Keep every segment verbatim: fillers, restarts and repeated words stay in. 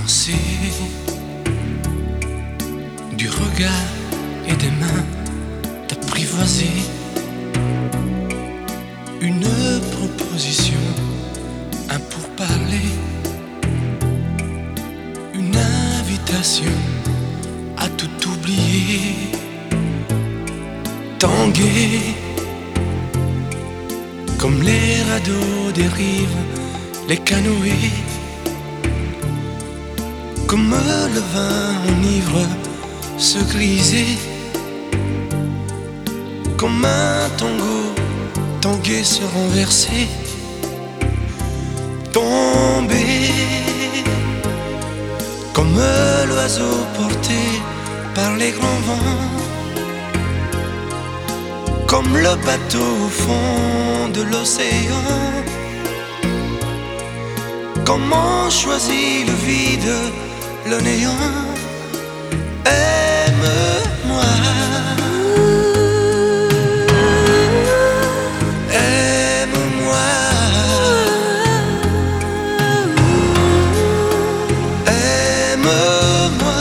danser du regard et des mains, t'apprivoiser une proposition, un pourparler, une invitation à tout oublier, tanguer comme les radeaux des rives, les canoës, comme le vin enivre, se griser, comme un tango, tanguer, se renverser, tomber, comme l'oiseau porté par les grands vents, comme le bateau au fond de l'océan. Comment choisit le vide, le néant? Aime-moi, aime-moi, aime-moi,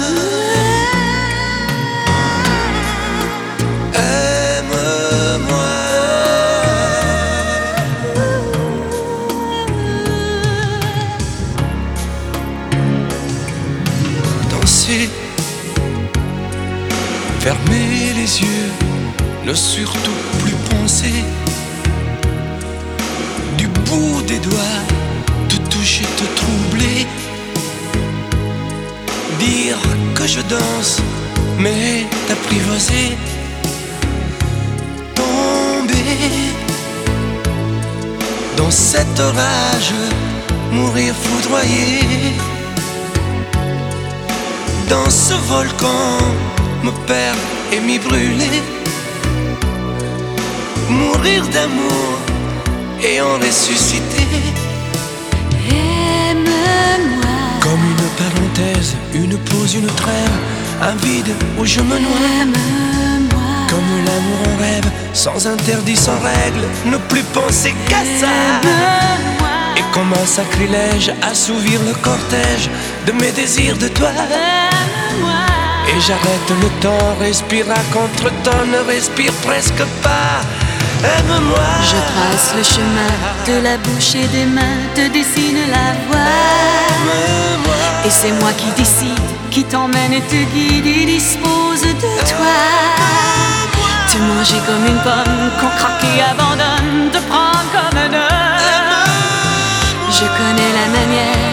aime-moi. Danser, fermer les yeux, ne surtout plus penser, du bout des doigts, te toucher, te troubler, dire que je danse, mais t'apprivoiser, tomber dans cet orage, mourir foudroyé, dans ce volcan, me perdre et m'y brûler, mourir d'amour et en ressusciter. Aime-moi, comme une parenthèse, une pause, une trêve, un vide où je me noie. aime-moi, Comme l'amour en rêve, sans interdit, sans règle, ne plus penser qu'à ça. aime-moi, Et comme un sacrilège, assouvir le cortège de mes désirs de toi. aime-moi. Et j'arrête le temps, respire à contre-temps, ne respire presque pas. Aime-moi. Je trace le chemin de la bouche et des mains, te dessine la voie. Aime-moi. Et c'est moi qui décide, qui t'emmène et te guide et dispose de toi. Te manger comme une pomme qu'on craque et abandonne, te prendre comme un homme. Je connais la manière